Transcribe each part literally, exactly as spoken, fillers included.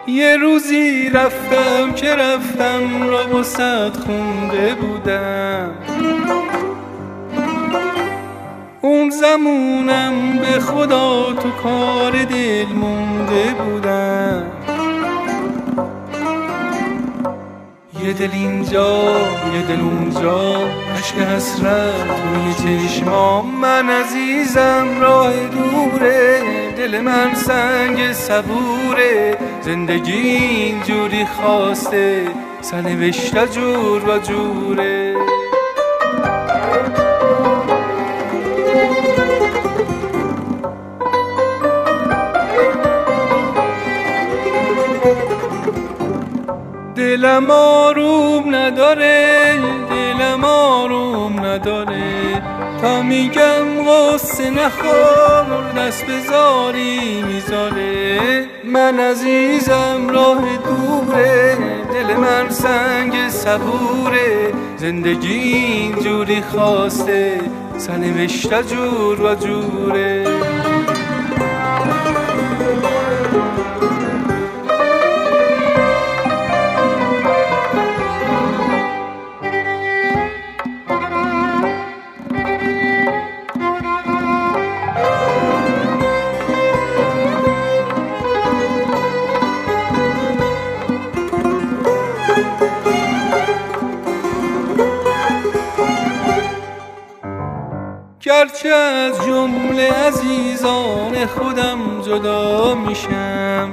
یه روزی رفتم که رفتم را با صد خونده بودم، اون زمونم به خدا تو کار دل مونده بودم. یه دل اینجا یه دل اونجا، عشق حسرت توی چشمام. من عزیزم راه دوره، دل من سنگ صبوره. زندگی اینجوری خواسته، سرنوشت جور و جوره. دلم آروم نداره، دلم آروم نداره، تا میگم غصه نخور دست بذاری میذاره. من عزیزم راه دوره، دل من سنگ صبوره. زندگی اینجوری خواسته، سرنوشت جور و جوره. گرچه از جمله عزیزان خودم جدا میشم،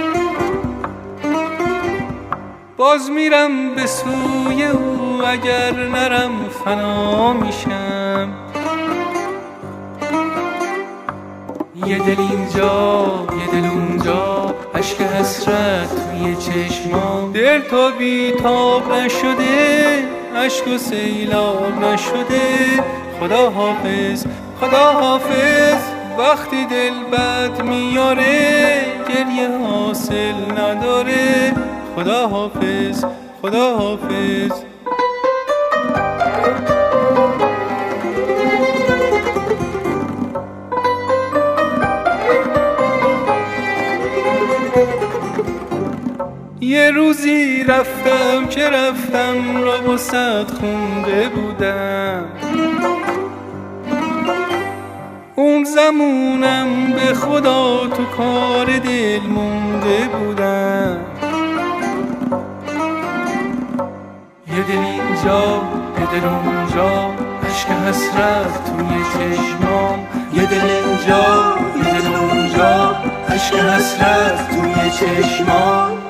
باز میرم به سوی او، اگر نرم فنا میشم. یه دل اینجا یه دل اونجا، عشق حسرت توی چشمام. دل تا بیتاب نشده، عشق و سیلاب نشده. خدا حافظ خدا حافظ، وقتی دل بد میاره گریه حاصل نداره. خدا حافظ خدا حافظ. یه روزی رفتم که رفتم را با صد خونده بودم، اون زمونم به خدا تو کار دل مونده بودم. یه دل اینجا یه دل اونجا، عشق حسرت توی چشمام. یه دل اینجا یه دل اونجا، عشق حسرت توی چشمام.